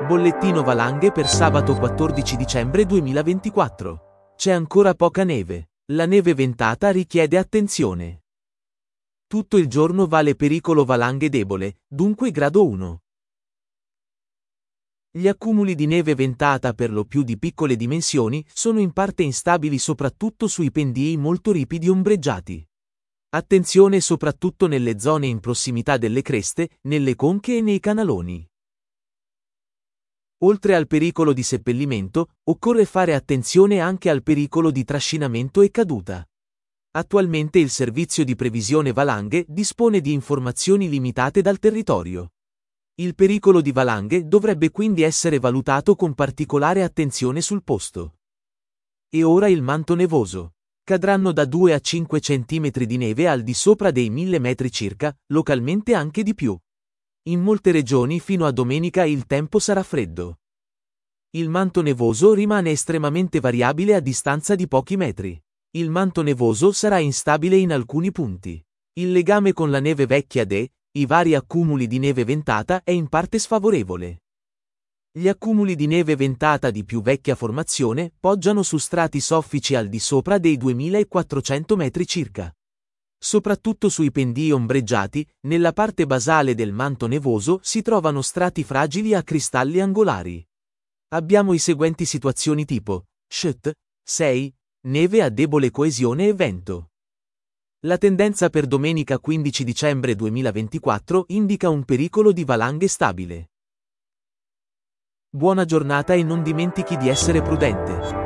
Bollettino valanghe per sabato 14 dicembre 2024. C'è ancora poca neve. La neve ventata richiede attenzione. Tutto il giorno vale pericolo valanghe debole, dunque grado 1. Gli accumuli di neve ventata per lo più di piccole dimensioni sono in parte instabili soprattutto sui pendii molto ripidi ombreggiati. Attenzione soprattutto nelle zone in prossimità delle creste, nelle conche e nei canaloni. Oltre al pericolo di seppellimento, occorre fare attenzione anche al pericolo di trascinamento e caduta. Attualmente il servizio di previsione valanghe dispone di informazioni limitate dal territorio. Il pericolo di valanghe dovrebbe quindi essere valutato con particolare attenzione sul posto. E ora il manto nevoso. Cadranno da 2 a 5 cm di neve al di sopra dei 1000 metri circa, localmente anche di più. In molte regioni fino a domenica il tempo sarà freddo. Il manto nevoso rimane estremamente variabile a distanza di pochi metri. Il manto nevoso sarà instabile in alcuni punti. Il legame con la neve vecchia i vari accumuli di neve ventata è in parte sfavorevole. Gli accumuli di neve ventata di più vecchia formazione poggiano su strati soffici al di sopra dei 2400 metri circa. Soprattutto sui pendii ombreggiati, nella parte basale del manto nevoso si trovano strati fragili a cristalli angolari. Abbiamo i seguenti situazioni tipo: SHT, 6, neve a debole coesione e vento. La tendenza per domenica 15 dicembre 2024 indica un pericolo di valanghe stabile. Buona giornata e non dimentichi di essere prudente.